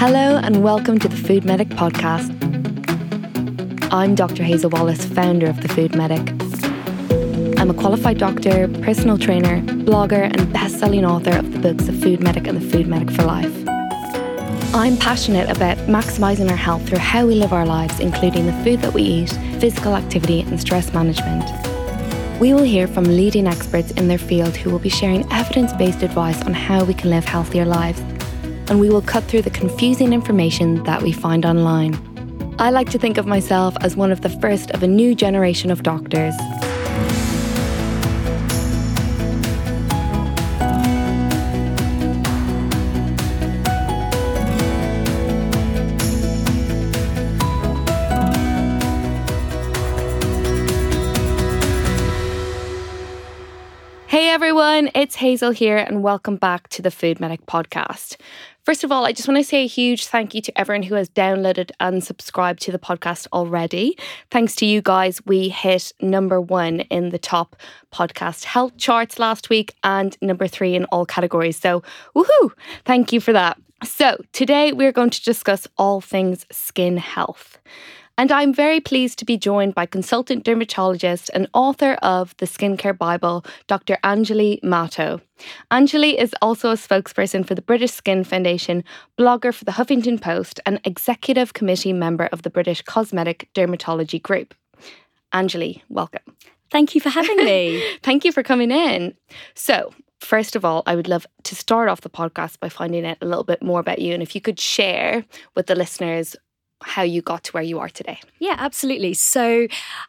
Hello and welcome to the Food Medic podcast. I'm Dr. Hazel Wallace, founder of the Food Medic. I'm a qualified doctor, personal trainer, blogger and best-selling author of the books The Food Medic and The Food Medic for Life. I'm passionate about maximising our health through how we live our lives, including the food that we eat, physical activity and stress management. We will hear from leading experts in their field who will be sharing evidence-based advice on how we can live healthier lives. And we will cut through the confusing information that we find online. I like to think of myself as one of the first of a new generation of doctors. Hey everyone, it's Hazel here and welcome back to the Food Medic podcast. First of all, I just want to say a huge thank you to everyone who has downloaded and subscribed to the podcast already. Thanks to you guys, we hit number 1 in the top podcast health charts last week and number 3 in all categories. So, woohoo! Thank you for that. So, today we're going to discuss all things skin health. And I'm very pleased to be joined by consultant dermatologist and author of the Skincare Bible, Dr. Anjali Mato. Anjali is also a spokesperson for the British Skin Foundation, blogger for the Huffington Post, and executive committee member of the British Cosmetic Dermatology Group. Anjali, welcome. Thank you for having me. Thank you for coming in. So, first of all, I would love to start off the podcast by finding out a little bit more about you. And if you could share with the listeners how you got to where you are today. Yeah, absolutely. So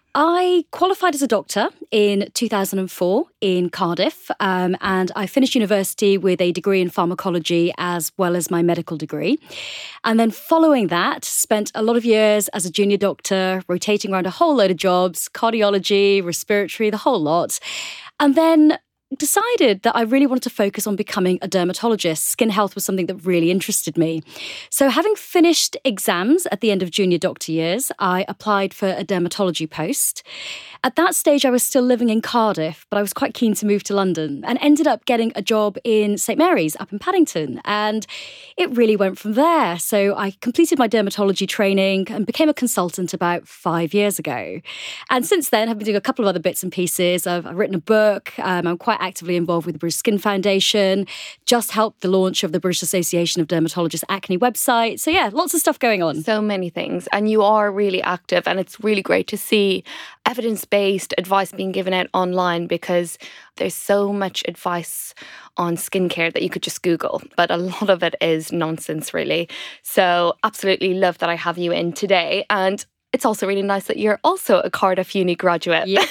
I qualified as a doctor in 2004 in Cardiff, and I finished university with a degree in pharmacology as well as my medical degree. And then following that, spent a lot of years as a junior doctor, rotating around a whole load of jobs, cardiology, respiratory, the whole lot. And then decided that I really wanted to focus on becoming a dermatologist. Skin health was something that really interested me. So having finished exams at the end of junior doctor years, I applied for a dermatology post. At that stage, I was still living in Cardiff, but I was quite keen to move to London and ended up getting a job in St Mary's up in Paddington. And it really went from there. So I completed my dermatology training and became a consultant about 5 years ago. And since then, I've been doing a couple of other bits and pieces. I've written a book. I'm quite actively involved with the British Skin Foundation, just helped the launch of the British Association of Dermatologists Acne website. So yeah, lots of stuff going on. So many things. And you are really active and it's really great to see evidence-based advice being given out online because there's so much advice on skincare that you could just Google, but a lot of it is nonsense really. So absolutely love that I have you in today. And it's also really nice that you're also a Cardiff Uni graduate. Yeah.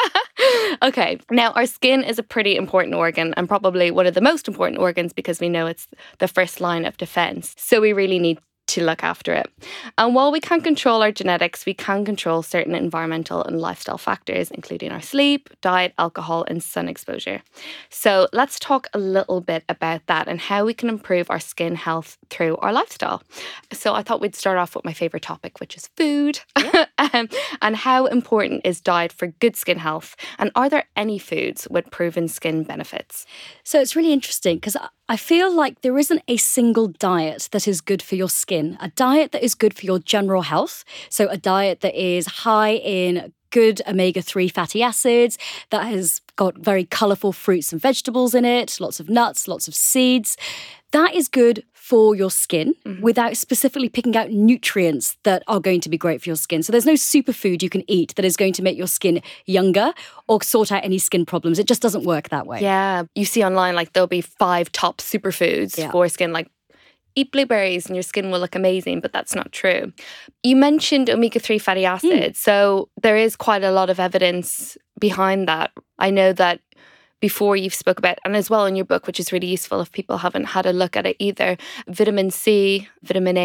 Okay, now our skin is a pretty important organ and probably one of the most important organs because we know it's the first line of defense. So we really need to look after it. And while we can't control our genetics, we can control certain environmental and lifestyle factors, including our sleep, diet, alcohol, and sun exposure. So let's talk a little bit about that and how we can improve our skin health through our lifestyle. So I thought we'd start off with my favorite topic, which is food. Yeah. And how important is diet for good skin health? And are there any foods with proven skin benefits? So it's really interesting because I feel like there isn't a single diet that is good for your skin. A diet that is good for your general health. So a diet that is high in good omega-3 fatty acids, that has got very colourful fruits and vegetables in it, lots of nuts, lots of seeds. That is good for your skin without specifically picking out nutrients that are going to be great for your skin. So there's no superfood you can eat that is going to make your skin younger or sort out any skin problems. It just doesn't work that way. Yeah, you see online like there'll be 5 top superfoods for skin, like eat blueberries and your skin will look amazing, but that's not true. You mentioned omega-3 fatty acids, so there is quite a lot of evidence behind that. I know that before you've spoke about, and as well in your book, which is really useful if people haven't had a look at it either, vitamin C, vitamin A,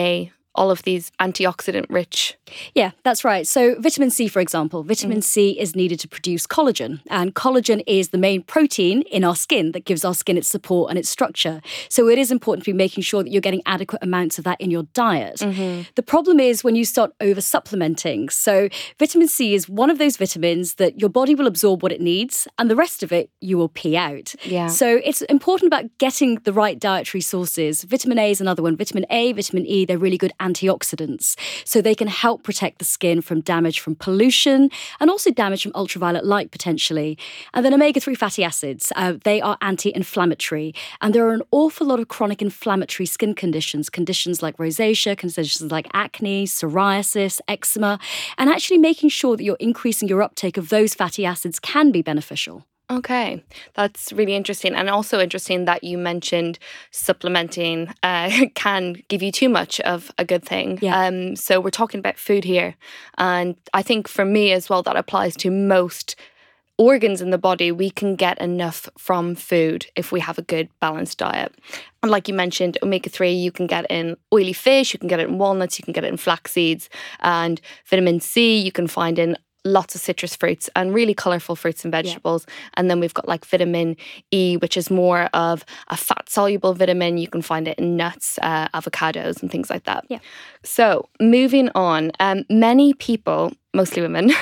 all of these antioxidant rich. Yeah, that's right. So vitamin C, for example, vitamin C is needed to produce collagen. And collagen is the main protein in our skin that gives our skin its support and its structure. So it is important to be making sure that you're getting adequate amounts of that in your diet. The problem is when you start over supplementing. So vitamin C is one of those vitamins that your body will absorb what it needs and the rest of it you will pee out. Yeah. So it's important about getting the right dietary sources. Vitamin A is another one. Vitamin A, vitamin E, they're really good antioxidants. So they can help protect the skin from damage from pollution and also damage from ultraviolet light potentially. And then omega-3 fatty acids, they are anti-inflammatory. And there are an awful lot of chronic inflammatory skin conditions like rosacea, conditions like acne, psoriasis, eczema, and actually making sure that you're increasing your uptake of those fatty acids can be beneficial. Okay, that's really interesting. And also interesting that you mentioned supplementing can give you too much of a good thing. Yeah. So we're talking about food here. And I think for me as well, that applies to most organs in the body. We can get enough from food if we have a good balanced diet. And like you mentioned, omega-3, you can get in oily fish, you can get it in walnuts, you can get it in flax seeds. And vitamin C, you can find in lots of citrus fruits and really colourful fruits and vegetables. Yeah. And then we've got like vitamin E, which is more of a fat-soluble vitamin. You can find it in nuts, avocados and things like that. Yeah. So moving on, many people, mostly women,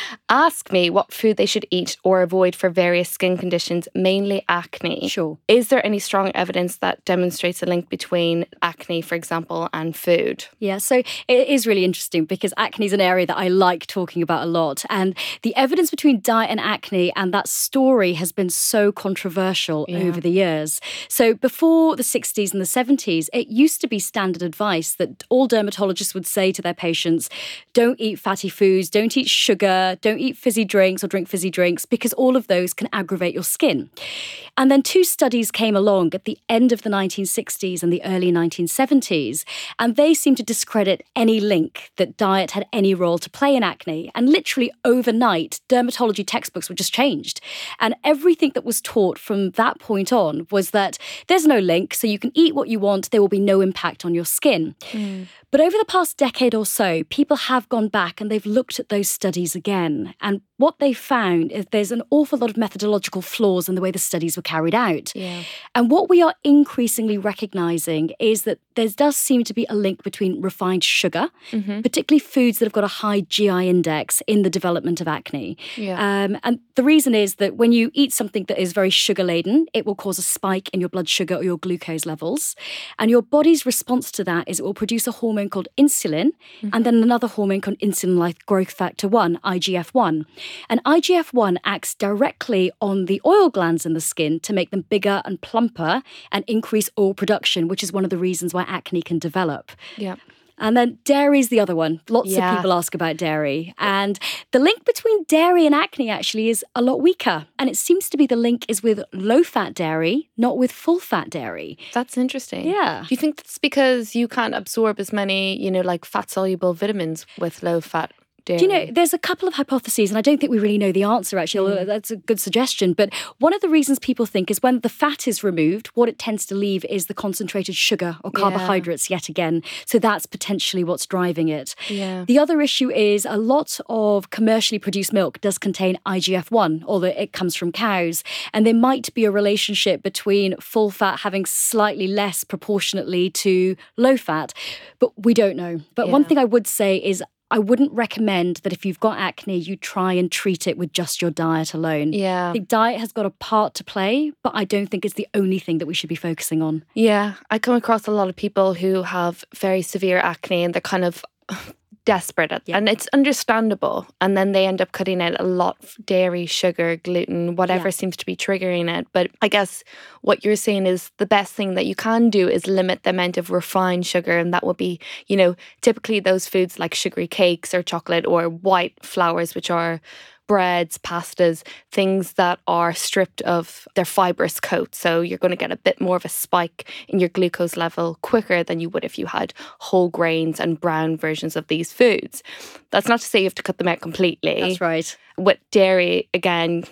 ask me what food they should eat or avoid for various skin conditions, mainly acne. Sure. Is there any strong evidence that demonstrates a link between acne, for example, and food? Yeah, so it is really interesting because acne is an area that I like talking about a lot. And the evidence between diet and acne and that story has been so controversial over the years. So before the 60s and the 70s, it used to be standard advice that all dermatologists would say to their patients, don't eat fatty foods, don't eat sugar, don't eat fizzy drinks or drink fizzy drinks because all of those can aggravate your skin. And then two studies came along at the end of the 1960s and the early 1970s, and they seemed to discredit any link that diet had any role to play in acne. And literally overnight, dermatology textbooks were just changed. And everything that was taught from that point on was that there's no link, so you can eat what you want, there will be no impact on your skin. But over the past decade or so, people have gone back and they've looked at those studies again. And what they found is there's an awful lot of methodological flaws in the way the studies were carried out. Yeah. And what we are increasingly recognising is that there does seem to be a link between refined sugar, particularly foods that have got a high GI index in the development of acne. Yeah. And the reason is that when you eat something that is very sugar-laden, it will cause a spike in your blood sugar or your glucose levels. And your body's response to that is it will produce a hormone called insulin, and then another hormone called insulin-like growth factor 1, IGF-1. And IGF-1 acts directly on the oil glands in the skin to make them bigger and plumper and increase oil production, which is one of the reasons why acne can develop. Yeah. And then dairy is the other one. Lots of people ask about dairy. And the link between dairy and acne actually is a lot weaker. And it seems to be the link is with low-fat dairy, not with full-fat dairy. That's interesting. Yeah. Do you think that's because you can't absorb as many, like fat-soluble vitamins with low-fat dairy? Do you know, there's a couple of hypotheses, and I don't think we really know the answer, actually, although that's a good suggestion. But one of the reasons people think is when the fat is removed, what it tends to leave is the concentrated sugar or carbohydrates yet again. So that's potentially what's driving it. Yeah. The other issue is a lot of commercially produced milk does contain IGF-1, although it comes from cows. And there might be a relationship between full fat having slightly less proportionately to low fat, but we don't know. But one thing I would say is I wouldn't recommend that if you've got acne, you try and treat it with just your diet alone. Yeah. I think diet has got a part to play, but I don't think it's the only thing that we should be focusing on. Yeah. I come across a lot of people who have very severe acne and they're kind of desperate and it's understandable, and then they end up cutting out a lot of dairy, sugar, gluten, whatever seems to be triggering it. But I guess what you're saying is the best thing that you can do is limit the amount of refined sugar, and that will be, typically those foods like sugary cakes or chocolate or white flours, which are breads, pastas, things that are stripped of their fibrous coat. So you're going to get a bit more of a spike in your glucose level quicker than you would if you had whole grains and brown versions of these foods. That's not to say you have to cut them out completely. That's right. With dairy, again,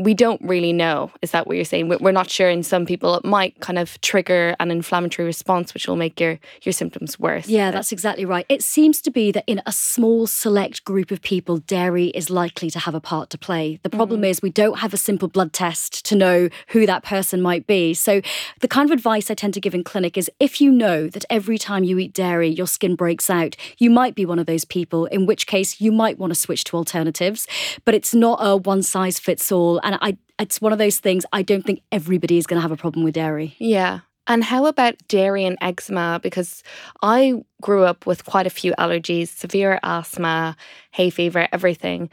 we don't really know. Is that what you're saying? We're not sure. In some people, it might kind of trigger an inflammatory response, which will make your symptoms worse. Yeah, that's exactly right. It seems to be that in a small select group of people, dairy is likely to have a part to play. The problem is we don't have a simple blood test to know who that person might be. So the kind of advice I tend to give in clinic is if you know that every time you eat dairy, your skin breaks out, you might be one of those people, in which case you might want to switch to alternatives. But it's not a one size fits all. And it's one of those things, I don't think everybody is going to have a problem with dairy. Yeah. And how about dairy and eczema? Because I grew up with quite a few allergies, severe asthma, hay fever, everything.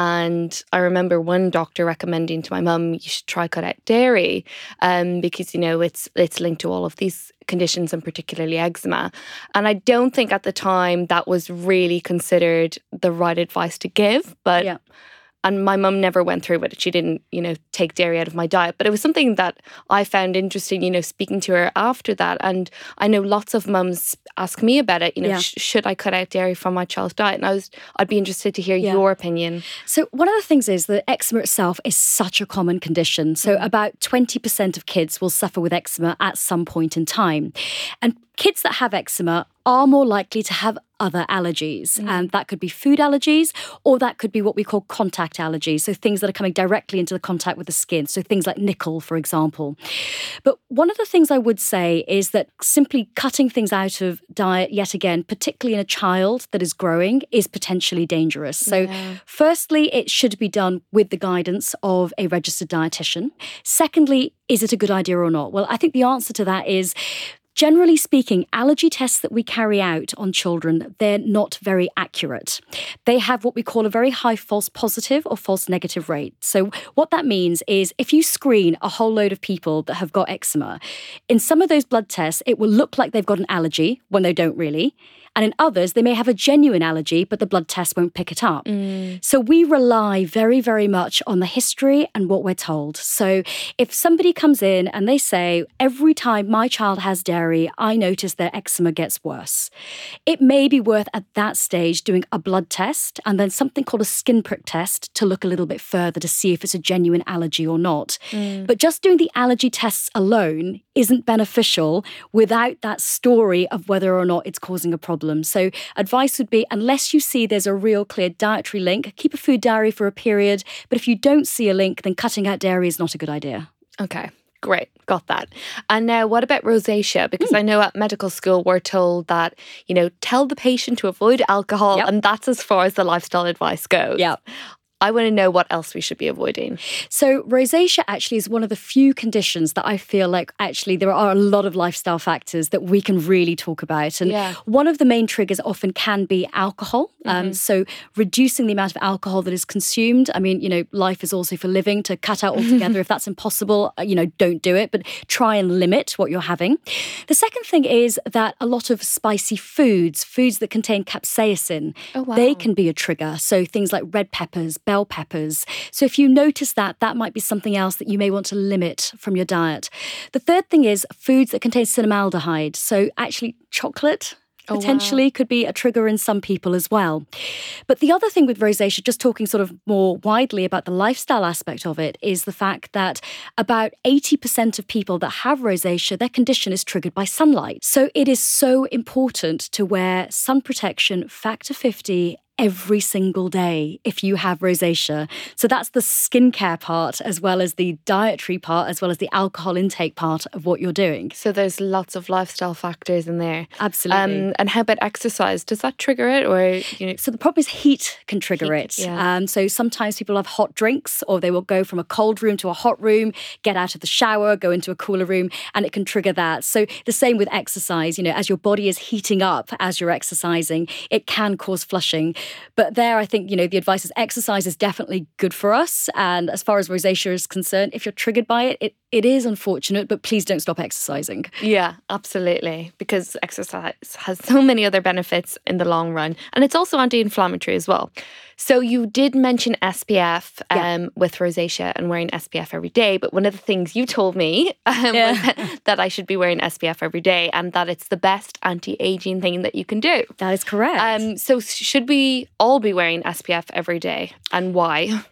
And I remember one doctor recommending to my mum, you should try cut out dairy because, it's linked to all of these conditions and particularly eczema. And I don't think at the time that was really considered the right advice to give, but... Yeah. And my mum never went through with it. She didn't, take dairy out of my diet. But it was something that I found interesting, speaking to her after that. And I know lots of mums ask me about it, should I cut out dairy from my child's diet? And I'd be interested to hear your opinion. So one of the things is that eczema itself is such a common condition. So about 20% of kids will suffer with eczema at some point in time. And kids that have eczema are more likely to have other allergies. And that could be food allergies, or that could be what we call contact allergies. So things that are coming directly into the contact with the skin. So things like nickel, for example. But one of the things I would say is that simply cutting things out of diet, yet again, particularly in a child that is growing, is potentially dangerous. So firstly, it should be done with the guidance of a registered dietitian. Secondly, is it a good idea or not? Well, I think the answer to that is, generally speaking, allergy tests that we carry out on children, they're not very accurate. They have what we call a very high false positive or false negative rate. So what that means is if you screen a whole load of people that have got eczema, in some of those blood tests, it will look like they've got an allergy when they don't really. And in others, they may have a genuine allergy, but the blood test won't pick it up. So we rely very, very much on the history and what we're told. So if somebody comes in and they say, every time my child has dairy, I notice their eczema gets worse, it may be worth at that stage doing a blood test and then something called a skin prick test to look a little bit further to see if it's a genuine allergy or not. But just doing the allergy tests alone isn't beneficial without that story of whether or not it's causing a problem. So advice would be, unless you see there's a real clear dietary link, keep a food diary for a period. But if you don't see a link, then cutting out dairy is not a good idea. Okay, great. Got that. And now what about rosacea? Because I know at medical school we're told that, tell the patient to avoid alcohol and that's as far as the lifestyle advice goes. Yeah. I want to know what else we should be avoiding. So rosacea actually is one of the few conditions that I feel like actually there are a lot of lifestyle factors that we can really talk about. And one of the main triggers often can be alcohol. So reducing the amount of alcohol that is consumed. I mean, life is also for living. To cut out altogether, if that's impossible, don't do it, but try and limit what you're having. The second thing is that a lot of spicy foods that contain capsaicin, they can be a trigger. So things like red peppers, bell peppers. So if you notice that might be something else that you may want to limit from your diet. The third thing is foods that contain cinnamaldehyde. So actually chocolate potentially could be a trigger in some people as well. But the other thing with rosacea, just talking sort of more widely about the lifestyle aspect of it, is the fact that about 80% of people that have rosacea, their condition is triggered by sunlight. So it is so important to wear sun protection factor 50 every single day if you have rosacea. So that's the skincare part as well as the dietary part as well as the alcohol intake part of what you're doing. So there's lots of lifestyle factors in there. Absolutely. And how about exercise? Does that trigger it? Or So the problem is heat can trigger it. Yeah. So sometimes people have hot drinks or they will go from a cold room to a hot room, get out of the shower, go into a cooler room, and it can trigger that. So the same with exercise, as your body is heating up as you're exercising, it can cause flushing. But there, I think, the advice is exercise is definitely good for us. And as far as rosacea is concerned, if you're triggered by it, it is unfortunate, but please don't stop exercising. Yeah, absolutely. Because exercise has so many other benefits in the long run. And it's also anti-inflammatory as well. So you did mention SPF with rosacea and wearing SPF every day. But one of the things you told me was that I should be wearing SPF every day and that it's the best anti-aging thing that you can do. That is correct. So should we all be wearing SPF every day and why?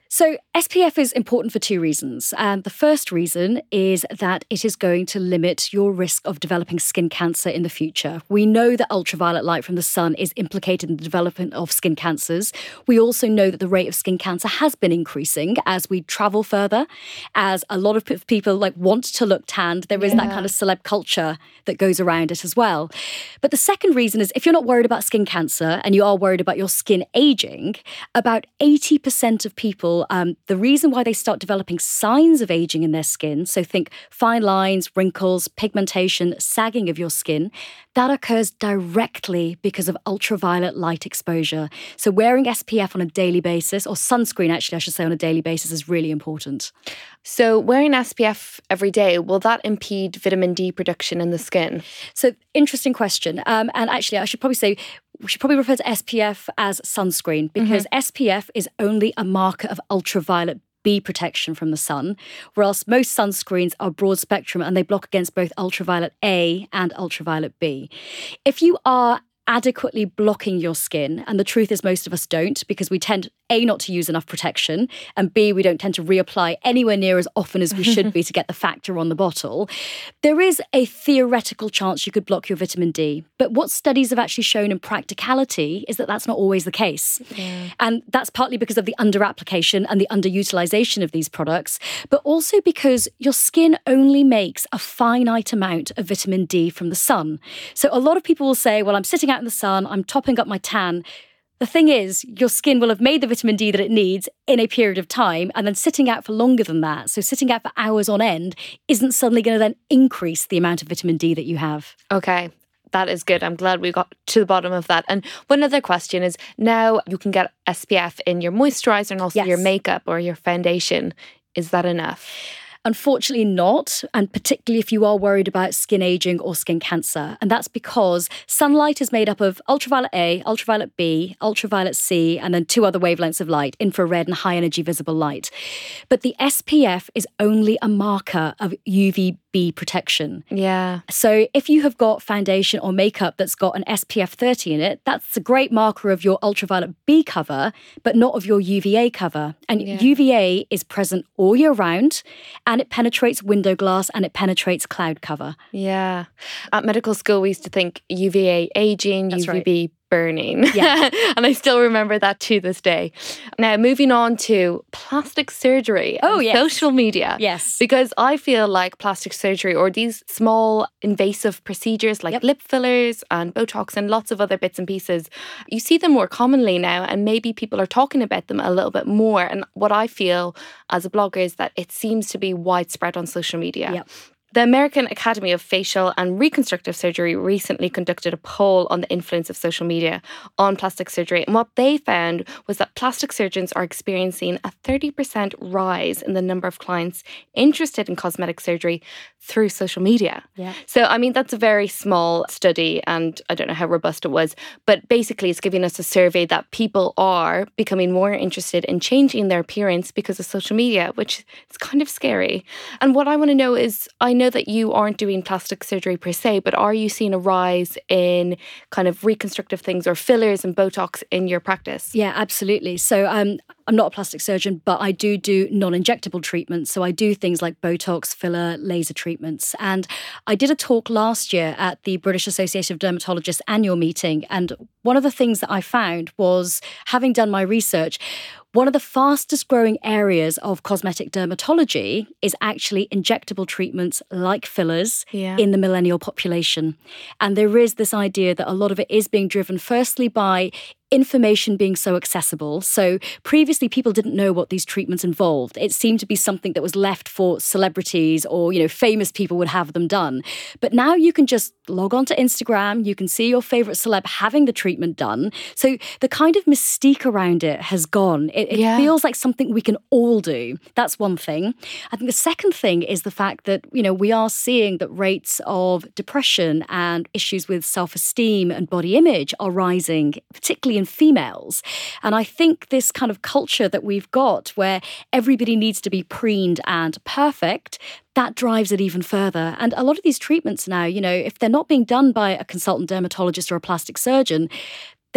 So SPF is important for two reasons. And the first reason is that it is going to limit your risk of developing skin cancer in the future. We know that ultraviolet light from the sun is implicated in the development of skin cancers. We also know that the rate of skin cancer has been increasing as we travel further, as a lot of people want to look tanned. There is that kind of celeb culture that goes around it as well. But the second reason is if you're not worried about skin cancer and you are worried about your skin aging, about 80% of people, the reason why they start developing signs of aging in their skin, so think fine lines, wrinkles, pigmentation, sagging of your skin, that occurs directly because of ultraviolet light exposure. So wearing SPF on a daily basis, or sunscreen actually I should say on a daily basis, is really important. So wearing SPF every day, will that impede vitamin D production in the skin? So interesting question. And actually I should probably say, we should probably refer to SPF as sunscreen because SPF is only a marker of ultraviolet B protection from the sun, whereas most sunscreens are broad spectrum and they block against both ultraviolet A and ultraviolet B. If you are adequately blocking your skin, and the truth is most of us don't because we tend A, not to use enough protection, and B, we don't tend to reapply anywhere near as often as we should be to get the factor on the bottle, there is a theoretical chance you could block your vitamin D. But what studies have actually shown in practicality is that that's not always the case. Yeah. And that's partly because of the underapplication and the underutilization of these products, but also because your skin only makes a finite amount of vitamin D from the sun. So a lot of people will say, well, I'm sitting out in the sun, I'm topping up my tan. The thing is, your skin will have made the vitamin D that it needs in a period of time, and then sitting out for longer than that, so sitting out for hours on end, isn't suddenly going to then increase the amount of vitamin D that you have. Okay. That is good. I'm glad we got to the bottom of that. And one other question is, now you can get SPF in your moisturiser and also your makeup or your foundation. Is that enough? Unfortunately not, and particularly if you are worried about skin aging or skin cancer. And that's because sunlight is made up of ultraviolet A, ultraviolet B, ultraviolet C, and then two other wavelengths of light, infrared and high energy visible light. But the SPF is only a marker of UVB protection. Yeah. So if you have got foundation or makeup that's got an SPF 30 in it, that's a great marker of your ultraviolet B cover, but not of your UVA cover. And UVA is present all year round, and it penetrates window glass and it penetrates cloud cover. Yeah. At medical school, we used to think UVA aging, That's UVB right. burning. Yeah. And I still remember that to this day. Now, moving on to plastic surgery and social media. Yes. Because I feel like plastic surgery or these small invasive procedures like lip fillers and Botox and lots of other bits and pieces, you see them more commonly now, and maybe people are talking about them a little bit more. And what I feel as a blogger is that it seems to be widespread on social media. Yep. The American Academy of Facial and Reconstructive Surgery recently conducted a poll on the influence of social media on plastic surgery. And what they found was that plastic surgeons are experiencing a 30% rise in the number of clients interested in cosmetic surgery through social media. Yeah. So, I mean, that's a very small study and I don't know how robust it was, but basically it's giving us a survey that people are becoming more interested in changing their appearance because of social media, which is kind of scary. And what I want to know is, I know that you aren't doing plastic surgery per se, but are you seeing a rise in kind of reconstructive things or fillers and Botox in your practice? Yeah, absolutely. So I'm not a plastic surgeon, but I do non-injectable treatments. So I do things like Botox, filler, laser treatments. And I did a talk last year at the British Association of Dermatologists annual meeting. And one of the things that I found was, having done my research, one of the fastest growing areas of cosmetic dermatology is actually injectable treatments like fillers in the millennial population. And there is this idea that a lot of it is being driven firstly by information being so accessible. So previously people didn't know what these treatments involved. It seemed to be something that was left for celebrities or, famous people would have them done. But now you can just log on to Instagram, you can see your favorite celeb having the treatment done. So the kind of mystique around it has gone. It feels like something we can all do. That's one thing. I think the second thing is the fact that, we are seeing that rates of depression and issues with self-esteem and body image are rising, particularly in females. And I think this kind of culture that we've got where everybody needs to be preened and perfect, that drives it even further. And a lot of these treatments now, if they're not being done by a consultant dermatologist or a plastic surgeon,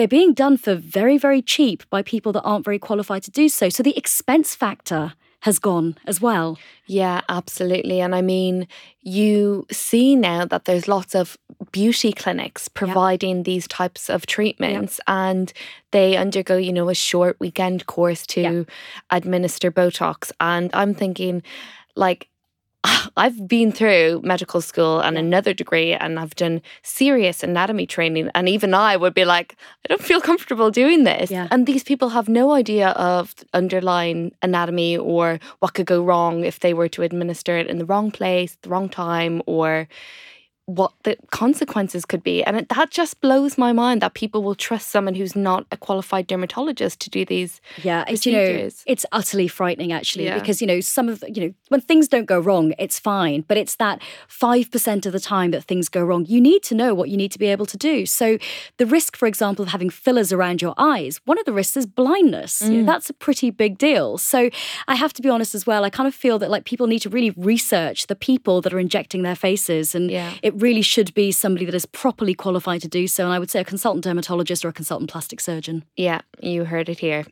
they're being done for very, very cheap by people that aren't very qualified to do so. So the expense factor has gone as well. Yeah, absolutely. And I mean, you see now that there's lots of beauty clinics providing these types of treatments, and they undergo, a short weekend course to administer Botox. And I'm thinking, like, I've been through medical school and another degree, and I've done serious anatomy training. And even I would be like, I don't feel comfortable doing this. Yeah. And these people have no idea of underlying anatomy or what could go wrong if they were to administer it in the wrong place, the wrong time, or what the consequences could be. And that just blows my mind that people will trust someone who's not a qualified dermatologist to do these procedures. It's utterly frightening, actually, because, some of, when things don't go wrong, it's fine. But it's that 5% of the time that things go wrong. You need to know what you need to be able to do. So the risk, for example, of having fillers around your eyes, one of the risks is blindness. That's a pretty big deal. So I have to be honest as well, I kind of feel that like people need to really research the people that are injecting their faces. And it really should be somebody that is properly qualified to do so. And I would say a consultant dermatologist or a consultant plastic surgeon. Yeah, you heard it here.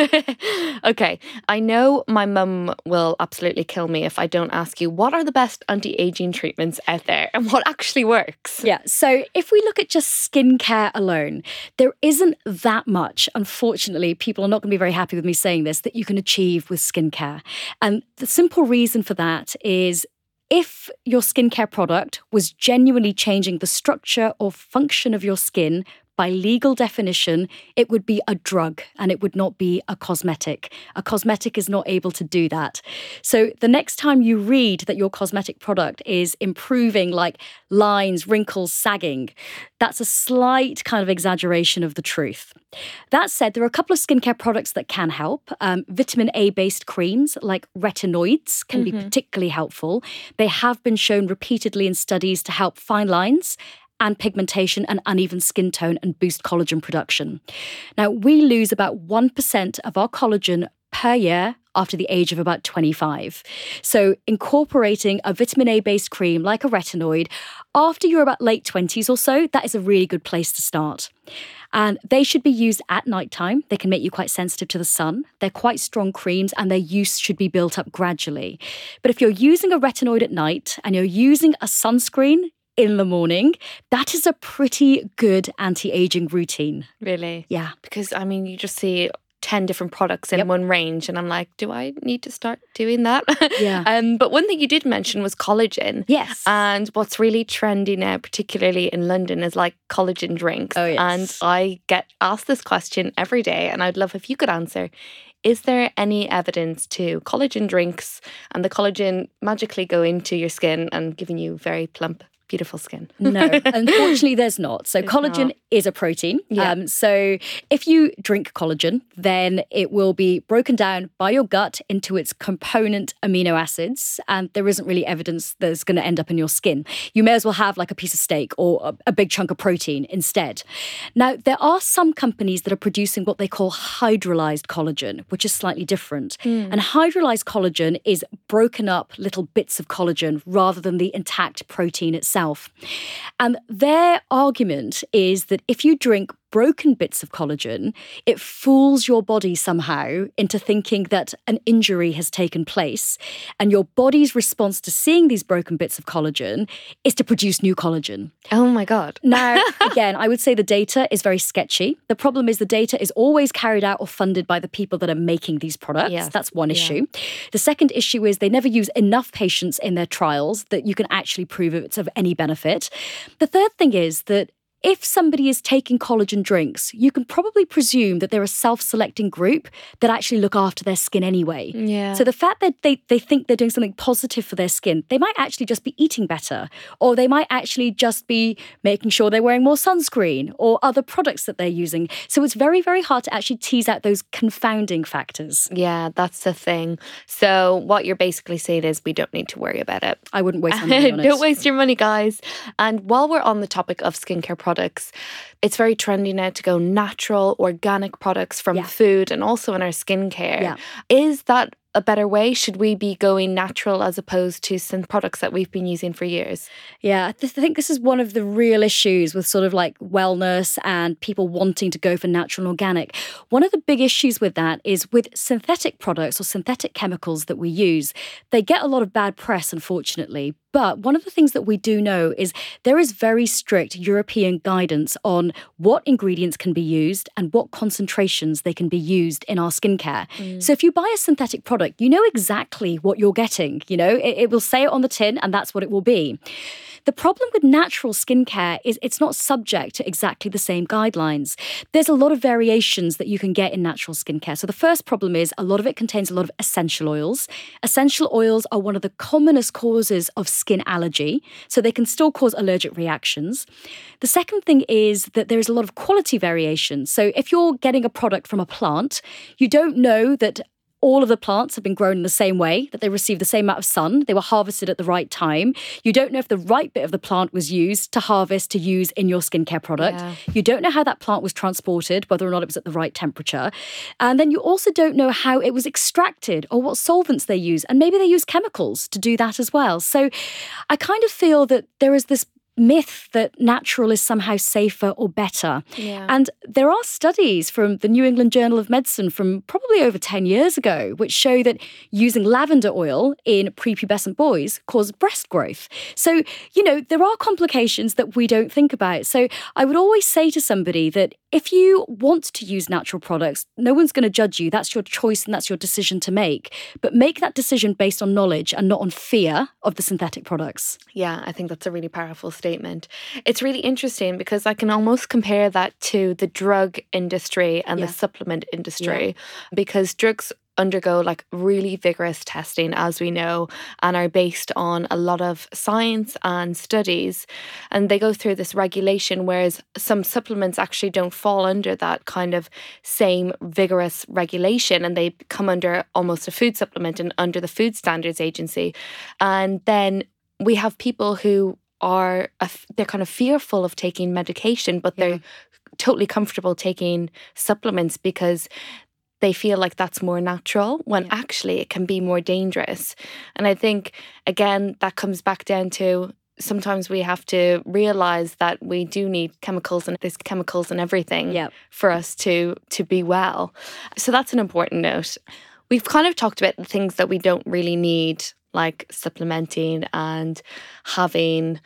Okay, I know my mum will absolutely kill me if I don't ask you, what are the best anti-aging treatments out there and what actually works? Yeah, so if we look at just skincare alone, there isn't that much, unfortunately, people are not going to be very happy with me saying this, that you can achieve with skincare. And the simple reason for that is if your skincare product was genuinely changing the structure or function of your skin, by legal definition, it would be a drug and it would not be a cosmetic. A cosmetic is not able to do that. So the next time you read that your cosmetic product is improving like lines, wrinkles, sagging, that's a slight kind of exaggeration of the truth. That said, there are a couple of skincare products that can help. Vitamin A-based creams like retinoids can be particularly helpful. They have been shown repeatedly in studies to help fine lines and pigmentation and uneven skin tone and boost collagen production. Now, we lose about 1% of our collagen per year after the age of about 25. So incorporating a vitamin A-based cream like a retinoid after you're about late 20s or so, that is a really good place to start. And they should be used at nighttime. They can make you quite sensitive to the sun. They're quite strong creams and their use should be built up gradually. But if you're using a retinoid at night and you're using a sunscreen in the morning, that is a pretty good anti-aging routine. Really? Yeah. Because, I mean, you just see 10 different products in one range and I'm like, do I need to start doing that? Yeah. But one thing you did mention was collagen. Yes. And what's really trendy now, particularly in London, is like collagen drinks. Oh, yes. And I get asked this question every day and I'd love if you could answer. Is there any evidence to collagen drinks and the collagen magically go into your skin and giving you very plump, beautiful skin? No, unfortunately there's not. So collagen is a protein. So if you drink collagen, then it will be broken down by your gut into its component amino acids. And there isn't really evidence that it's going to end up in your skin. You may as well have like a piece of steak or a big chunk of protein instead. Now, there are some companies that are producing what they call hydrolyzed collagen, which is slightly different. And hydrolyzed collagen is broken up little bits of collagen rather than the intact protein itself. And their argument is that if you drink broken bits of collagen, it fools your body somehow into thinking that an injury has taken place. And your body's response to seeing these broken bits of collagen is to produce new collagen. Oh my God. Now, again, I would say the data is very sketchy. The problem is the data is always carried out or funded by the people that are making these products. Yes. That's one issue. The second issue is they never use enough patients in their trials that you can actually prove it's of any benefit. The third thing is that if somebody is taking collagen drinks, you can probably presume that they're a self-selecting group that actually look after their skin anyway. Yeah. So the fact that they think they're doing something positive for their skin, they might actually just be eating better, or they might actually just be making sure they're wearing more sunscreen or other products that they're using. So it's very, very hard to actually tease out those confounding factors. Yeah, that's the thing. So what you're basically saying is we don't need to worry about it. I wouldn't waste my money on it. Don't waste your money, guys. And while we're on the topic of skincare products, it's very trendy now to go natural, organic products from food and also in our skincare. Yeah. Is that a better way? Should we be going natural as opposed to synth products that we've been using for years? Yeah, I think this is one of the real issues with sort of like wellness and people wanting to go for natural and organic. One of the big issues with that is with synthetic products or synthetic chemicals that we use. They get a lot of bad press, unfortunately. But one of the things that we do know is there is very strict European guidance on what ingredients can be used and what concentrations they can be used in our skincare. So if you buy a synthetic product, you know exactly what you're getting. You know, it will say it on the tin and that's what it will be. The problem with natural skincare is it's not subject to exactly the same guidelines. There's a lot of variations that you can get in natural skincare. So the first problem is a lot of it contains a lot of essential oils. Essential oils are one of the commonest causes of skin allergy, so they can still cause allergic reactions. The second thing is that there is a lot of quality variation. So if you're getting a product from a plant, you don't know that all of the plants have been grown in the same way, that they received the same amount of sun, they were harvested at the right time. You don't know if the right bit of the plant was used to harvest to use in your skincare product. Yeah. You don't know how that plant was transported, whether or not it was at the right temperature. And then you also don't know how it was extracted or what solvents they use. And maybe they use chemicals to do that as well. So I kind of feel that there is this myth that natural is somehow safer or better. Yeah. And there are studies from the New England Journal of Medicine from probably over 10 years ago, which show that using lavender oil in prepubescent boys causes breast growth. So, you know, there are complications that we don't think about. So I would always say to somebody that if you want to use natural products, no one's going to judge you. That's your choice and that's your decision to make. But make that decision based on knowledge and not on fear of the synthetic products. Yeah, I think that's a really powerful statement. It's really interesting because I can almost compare that to the drug industry and the supplement industry, because drugs undergo like really vigorous testing, as we know, and are based on a lot of science and studies, and they go through this regulation, whereas some supplements actually don't fall under that kind of same vigorous regulation, and they come under almost a food supplement and under the Food Standards Agency. And then we have people who are they're kind of fearful of taking medication, but they're totally comfortable taking supplements because they feel like that's more natural, when actually it can be more dangerous. And I think, again, that comes back down to sometimes we have to realise that we do need chemicals, and there's chemicals in everything for us to be well. So that's an important note. We've kind of talked about the things that we don't really need, like supplementing and having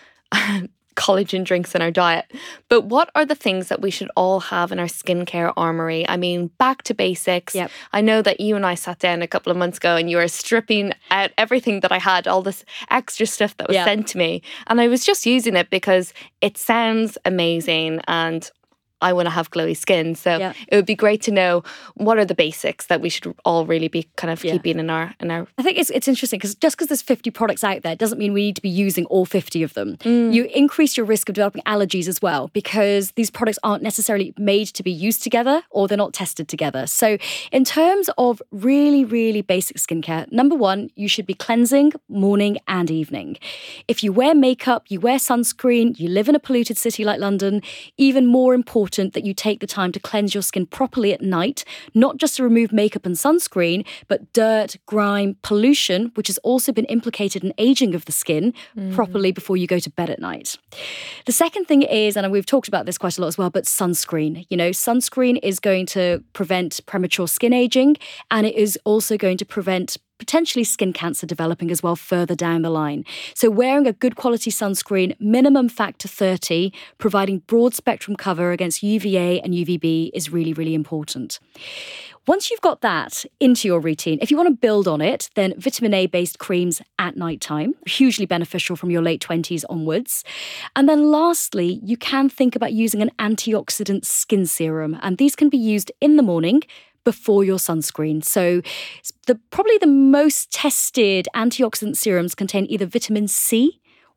collagen drinks in our diet. But what are the things that we should all have in our skincare armory? I mean, back to basics. Yep. I know that you and I sat down a couple of months ago and you were stripping out everything that I had, all this extra stuff that was sent to me. And I was just using it because it sounds amazing and I want to have glowy skin. So it would be great to know what are the basics that we should all really be kind of keeping in our. I think it's interesting because just because there's 50 products out there doesn't mean we need to be using all 50 of them. You increase your risk of developing allergies as well, because these products aren't necessarily made to be used together or they're not tested together. So in terms of really, really basic skincare, number one, you should be cleansing morning and evening. If you wear makeup, you wear sunscreen, you live in a polluted city like London, even more important that you take the time to cleanse your skin properly at night, not just to remove makeup and sunscreen, but dirt, grime, pollution, which has also been implicated in aging of the skin properly before you go to bed at night. The second thing is, and we've talked about this quite a lot as well, but sunscreen. You know, sunscreen is going to prevent premature skin aging, and it is also going to prevent potentially skin cancer developing as well further down the line. So wearing a good quality sunscreen, minimum factor 30, providing broad spectrum cover against UVA and UVB is really, really important. Once you've got that into your routine, if you want to build on it, then vitamin A-based creams at nighttime, hugely beneficial from your late 20s onwards. And then lastly, you can think about using an antioxidant skin serum, and these can be used in the morning before your sunscreen. So probably the most tested antioxidant serums contain either vitamin C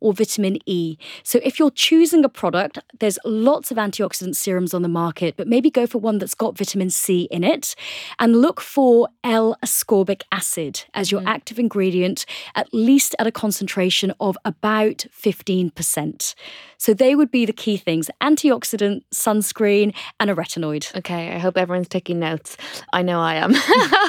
or vitamin E. So if you're choosing a product, there's lots of antioxidant serums on the market, but maybe go for one that's got vitamin C in it and look for L-ascorbic acid as your active ingredient, at least at a concentration of about 15%. So they would be the key things: antioxidant, sunscreen, and a retinoid. Okay, I hope everyone's taking notes. I know I am.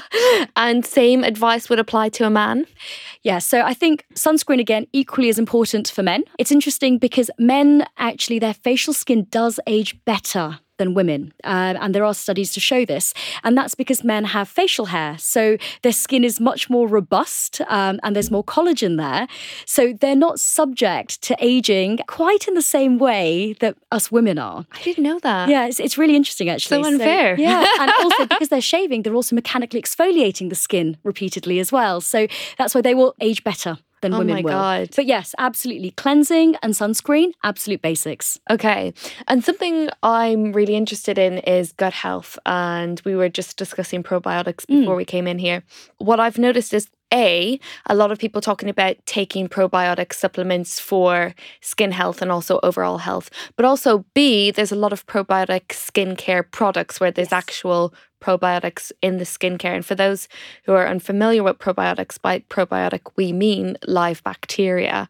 And same advice would apply to a man? Yeah, so I think sunscreen, again, equally as important for men. It's interesting because men, actually, their facial skin does age better than women. And there are studies to show this. And that's because men have facial hair. So their skin is much more robust and there's more collagen there. So they're not subject to aging quite in the same way that us women are. I didn't know that. Yeah, it's really interesting, actually. So unfair. Yeah, and also because they're shaving, they're also mechanically exfoliating the skin repeatedly as well. So that's why they will age better than women will. Oh my God. But yes, absolutely. Cleansing and sunscreen, absolute basics. Okay. And something I'm really interested in is gut health. And we were just discussing probiotics before we came in here. What I've noticed is a lot of people talking about taking probiotic supplements for skin health and also overall health. But also B, there's a lot of probiotic skincare products where there's actual probiotics in the skincare. And for those who are unfamiliar with probiotics, by probiotic we mean live bacteria.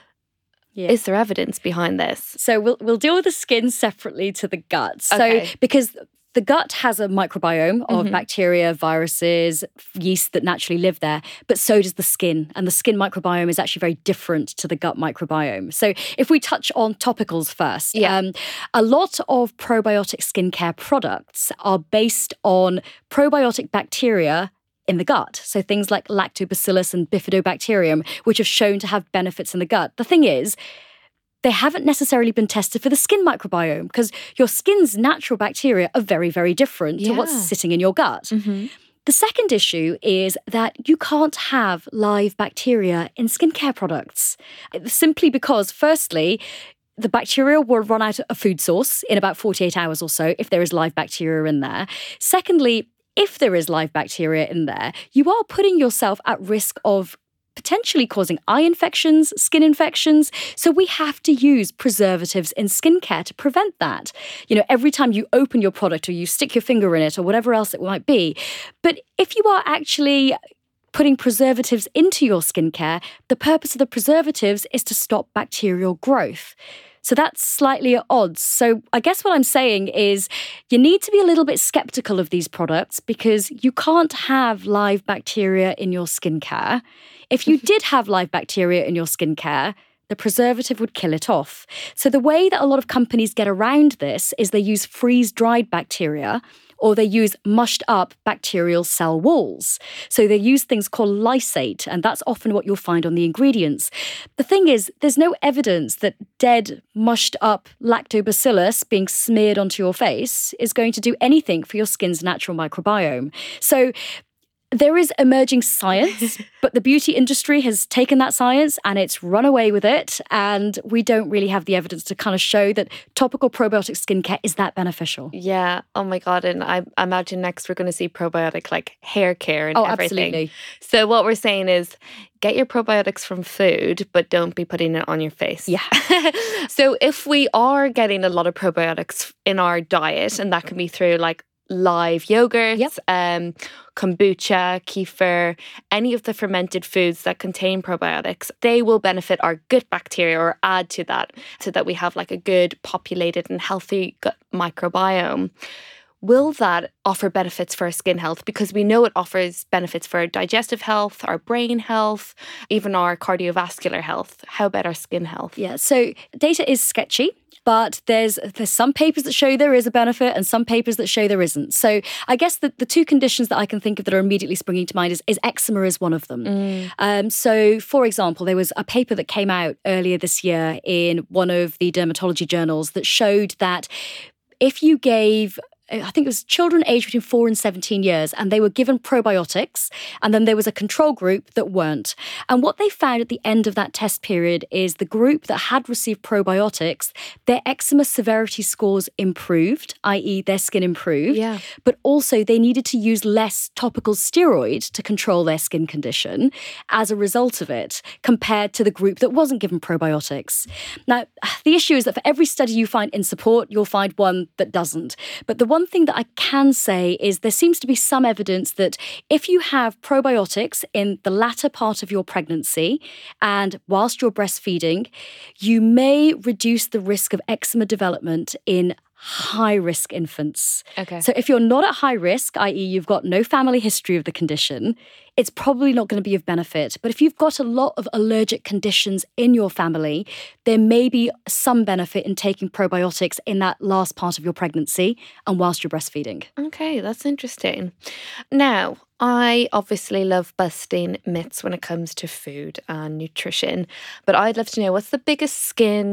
Yeah. Is there evidence behind this? So we'll deal with the skin separately to the gut. So because the gut has a microbiome of bacteria, viruses, yeast that naturally live there, but so does the skin. And the skin microbiome is actually very different to the gut microbiome. So if we touch on topicals first, a lot of probiotic skincare products are based on probiotic bacteria in the gut. So things like lactobacillus and bifidobacterium, which have shown to have benefits in the gut. The thing is, they haven't necessarily been tested for the skin microbiome because your skin's natural bacteria are very, very different to what's sitting in your gut. The second issue is that you can't have live bacteria in skincare products, simply because, firstly, the bacteria will run out of food source in about 48 hours or so if there is live bacteria in there. Secondly, if there is live bacteria in there, you are putting yourself at risk of potentially causing eye infections, skin infections. So we have to use preservatives in skincare to prevent that. You know, every time you open your product or you stick your finger in it or whatever else it might be. But if you are actually putting preservatives into your skincare, the purpose of the preservatives is to stop bacterial growth. So that's slightly at odds. So I guess what I'm saying is you need to be a little bit skeptical of these products because you can't have live bacteria in your skincare. If you did have live bacteria in your skincare, the preservative would kill it off. So the way that a lot of companies get around this is they use freeze-dried bacteria or they use mushed up bacterial cell walls. So they use things called lysate, and that's often what you'll find on the ingredients. The thing is, there's no evidence that dead, mushed up lactobacillus being smeared onto your face is going to do anything for your skin's natural microbiome. So there is emerging science, but the beauty industry has taken that science and it's run away with it. And we don't really have the evidence to kind of show that topical probiotic skincare is that beneficial. Yeah. Oh my God. And I imagine next we're going to see probiotic like hair care and everything. Absolutely. So what we're saying is get your probiotics from food, but don't be putting it on your face. Yeah. So if we are getting a lot of probiotics in our diet, and that can be through like live yogurts, kombucha, kefir, any of the fermented foods that contain probiotics, they will benefit our gut bacteria or add to that so that we have like a good populated and healthy gut microbiome. Will that offer benefits for our skin health? Because we know it offers benefits for our digestive health, our brain health, even our cardiovascular health. How about our skin health? Yeah, so data is sketchy. But there's some papers that show there is a benefit and some papers that show there isn't. So I guess the two conditions that I can think of that are immediately springing to mind is eczema is one of them. So, for example, there was a paper that came out earlier this year in one of the dermatology journals that showed that if you gave I think it was children aged between 4 and 17 years, and they were given probiotics, and then there was a control group that weren't. And what they found at the end of that test period is the group that had received probiotics, their eczema severity scores improved, i.e. their skin improved, but also they needed to use less topical steroid to control their skin condition as a result of it, compared to the group that wasn't given probiotics. Now, the issue is that for every study you find in support, you'll find one that doesn't. But the one thing that I can say is there seems to be some evidence that if you have probiotics in the latter part of your pregnancy and whilst you're breastfeeding, you may reduce the risk of eczema development in high-risk infants. Okay. So if you're not at high risk, i.e. you've got no family history of the condition, it's probably not going to be of benefit. But if you've got a lot of allergic conditions in your family, there may be some benefit in taking probiotics in that last part of your pregnancy and whilst you're breastfeeding. Okay, that's interesting. Now, I obviously love busting myths when it comes to food and nutrition, but I'd love to know, what's the biggest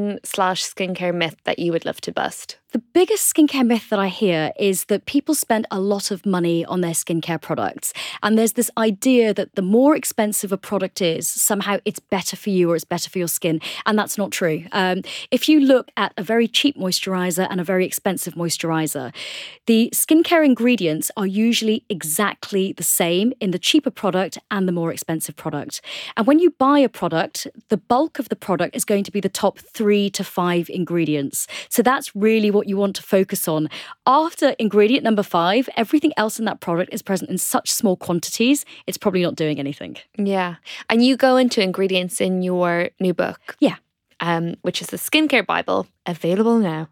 skincare myth that you would love to bust? The biggest skincare myth that I hear is that people spend a lot of money on their skincare products. And there's this idea that the more expensive a product is, somehow it's better for you or it's better for your skin. And that's not true. If you look at a very cheap moisturizer and a very expensive moisturizer, the skincare ingredients are usually exactly the same in the cheaper product and the more expensive product. And when you buy a product, the bulk of the product is going to be the top 3 to 5 ingredients. So that's really what you want to focus on. After ingredient number 5, everything else in that product is present in such small quantities, it's probably not doing anything. Yeah. And you go into ingredients in your new book. Yeah. Which is the Skincare Bible, available now.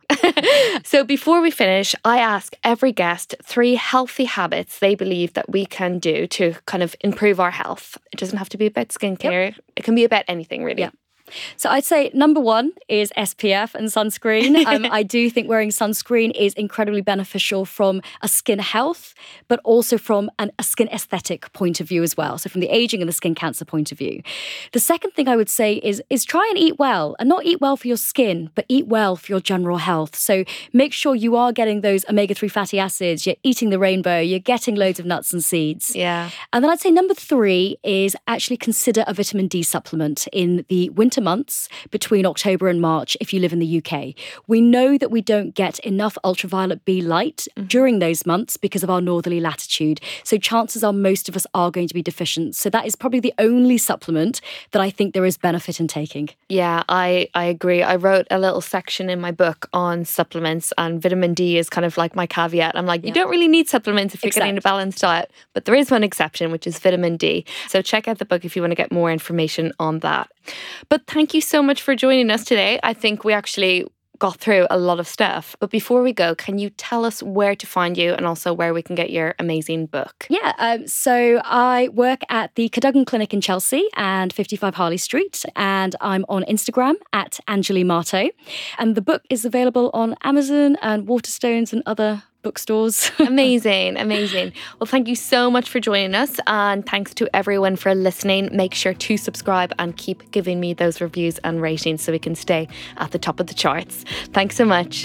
So before we finish, I ask every guest 3 healthy habits they believe that we can do to kind of improve our health. It doesn't have to be about skincare. Yep. It can be about anything, really. Yeah. So I'd say number 1 is SPF and sunscreen. I do think wearing sunscreen is incredibly beneficial from a skin health, but also from a skin aesthetic point of view as well. So from the aging and the skin cancer point of view. The second thing I would say is try and eat well, and not eat well for your skin, but eat well for your general health. So make sure you are getting those omega-3 fatty acids, you're eating the rainbow, you're getting loads of nuts and seeds. Yeah. And then I'd say number 3 is actually consider a vitamin D supplement in the winter months between October and March if you live in the UK. We know that we don't get enough ultraviolet B light during those months because of our northerly latitude. So chances are most of us are going to be deficient. So that is probably the only supplement that I think there is benefit in taking. Yeah, I agree. I wrote a little section in my book on supplements, and vitamin D is kind of like my caveat. I'm like, you don't really need supplements if you're getting a balanced diet, but there is one exception, which is vitamin D. So check out the book if you want to get more information on that. But thank you so much for joining us today. I think we actually got through a lot of stuff. But before we go, can you tell us where to find you and also where we can get your amazing book? Yeah, so I work at the Cadogan Clinic in Chelsea and 55 Harley Street, and I'm on Instagram at Anjali Marto. And the book is available on Amazon and Waterstones and other bookstores. Amazing. Well, thank you so much for joining us, and thanks to everyone for listening. Make sure to subscribe and keep giving me those reviews and ratings so we can stay at the top of the charts. Thanks so much.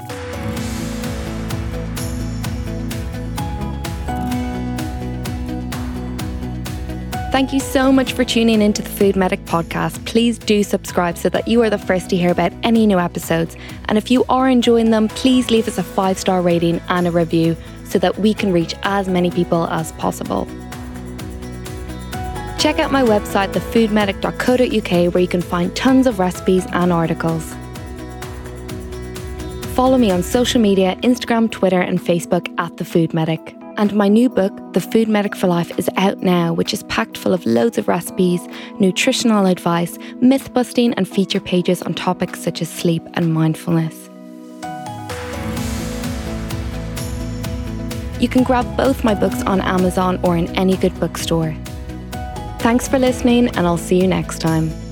Thank you so much for tuning into the Food Medic podcast. Please do subscribe so that you are the first to hear about any new episodes. And if you are enjoying them, please leave us a 5-star rating and a review so that we can reach as many people as possible. Check out my website, thefoodmedic.co.uk, where you can find tons of recipes and articles. Follow me on social media, Instagram, Twitter and Facebook at The Food Medic. And my new book, The Food Medic for Life, is out now, which is packed full of loads of recipes, nutritional advice, myth busting and feature pages on topics such as sleep and mindfulness. You can grab both my books on Amazon or in any good bookstore. Thanks for listening, and I'll see you next time.